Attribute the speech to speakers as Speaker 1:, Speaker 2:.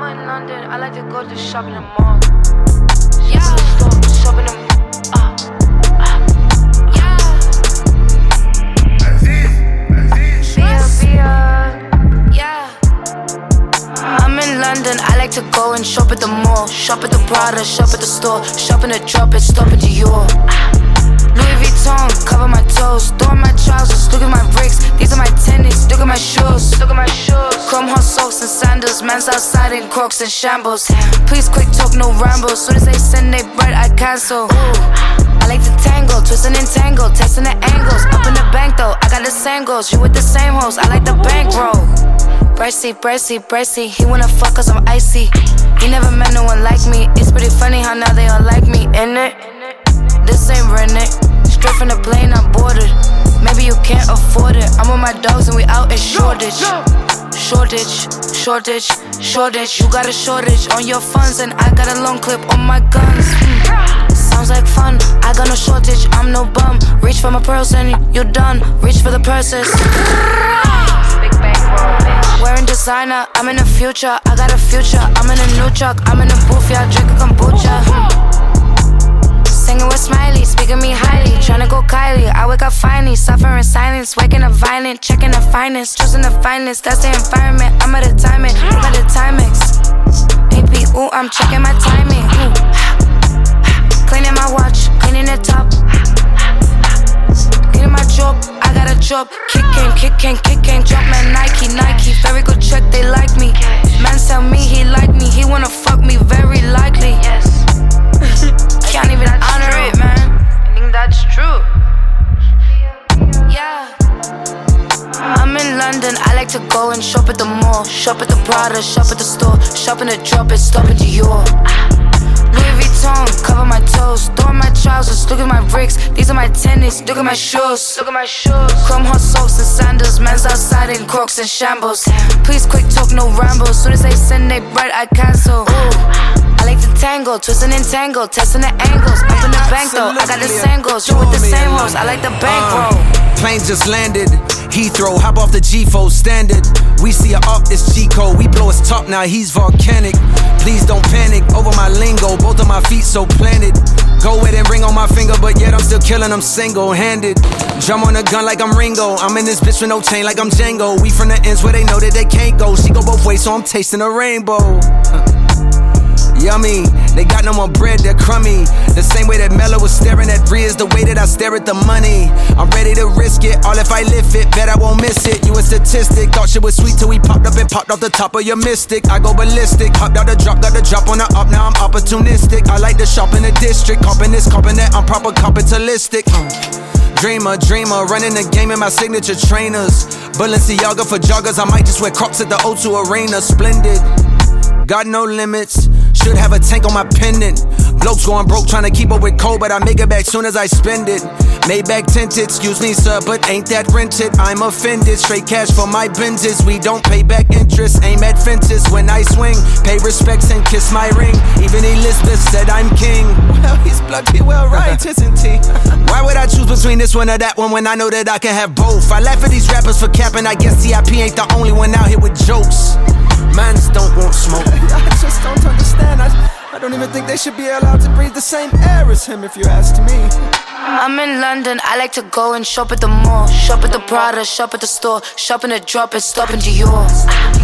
Speaker 1: in London, I like to go to shop in the mall. Yeah. Shop in the I'm in London, I like to go and shop at the mall. Shop at the Prada, shop at the store. Shop in the drop it, stop at Dior. Louis Vuitton, cover my toes. Throw on my trousers, look at my bricks. These are my tennis, look at my shoes. Look at my shoes. Chrome hot socks and sandals. Man's outside in Crocs and shambles. Please quick talk, no ramble. Soon as they send they bread, I cancel. I like to tangle, twist and entangle. Testing the angles, up in the bank though. I got the same goals, you with the same hoes. I like the bankroll. Bracy, he wanna fuck cause I'm icy. He never met no one like me. It's pretty funny how now they all like me, innit? This ain't rented. Straight from the plane, I boarded. Maybe you can't afford it. I'm with my dogs and we out in Shoreditch. Shortage. You got a shortage on your funds and I got a long clip on my guns. Sounds like fun, I got no shortage, I'm no bum. Reach for my pearls and you're done. Reach for the purses. Big bankroll, bitch. Wearing designer, I'm in the future. I got a future, I'm in a new truck. I'm in a booth, yeah, drinking kombucha. Singing with Smiley, speaking me highly. Tryna go Kylie, I wake up finally. Suffering silence, waking up violent. Checking the finest, choosing the finest. That's the environment, I'm at a timing. Look at the Timex. AP, ooh, I'm checking my timing. Cleaning my watch, cleaning the top. Getting my job, I got a job. Kick game, jump man, Nike. Very good check, they like me. Man tell me he like me, he wanna fuck me, very likely. Yes. Can't even honor it, man. I think that's true. Yeah. I'm in London, I like to go and shop at the mall. Shop at the Prada, shop at the store. Shop in the drop it, stop at Dior. Louis Vuitton, cover my toes. Throw on my trousers, look at my bricks. These are my tennis, look at my shoes. Look at my shoes. Chrome hot socks and sandals. Man's outside in Crocs and shambles. Please quick talk, no ramble. Soon as they send they bread, I cancel. I like to tangle, twist and entangle. Testing the angles, up in the bank though. I got the same goals, you with the same hoes. I like the bankroll.
Speaker 2: Plane just landed, Heathrow, hop off the G4 standard. We see her up, it's G-code. We blow his top, now he's volcanic. Please don't panic, over my lingo. Both of my feet so planted. Go with and ring on my finger, but yet I'm still killing them single-handed. Drum on a gun like I'm Ringo. I'm in this bitch with no chain like I'm Django. We from the ends where they know that they can't go. She go both ways, so I'm tasting a rainbow. Yummy, they got no more bread, they're crummy. The same way that Mello was staring at Rhea is the way that I stare at the money. I'm ready to risk it, all if I lift it, bet I won't miss it. You a statistic, thought shit was sweet till we popped up and popped off the top of your mystic. I go ballistic, hopped out the drop, got the drop on the up, now I'm opportunistic. I like to shop in the district, copping this, copping that, I'm proper capitalistic. Dreamer, running the game in my signature trainers. Balenciaga for joggers, I might just wear Crocs at the O2 Arena. Splendid, got no limits. Should have a tank on my pendant. Blokes going broke trying to keep up with cold, but I make it back soon as I spend it. Maybach tinted, excuse me sir, but ain't that rented? I'm offended, straight cash for my Benzes. We don't pay back interest, aim at fences when I swing. Pay respects and kiss my ring. Even Elizabeth said I'm king. Well, he's bloody well right, isn't he? Why would I choose between this one or that one when I know that I can have both? I laugh at these rappers for capping, I guess CIP ain't the only one out here with jokes. Mans don't want smoke.
Speaker 3: I just don't understand. I don't even think they should be allowed to breathe the same air as him, if you ask me.
Speaker 1: I'm in London, I like to go and shop at the mall. Shop at the Prada, shop at the store. Shop in the drop it, stop in Dior.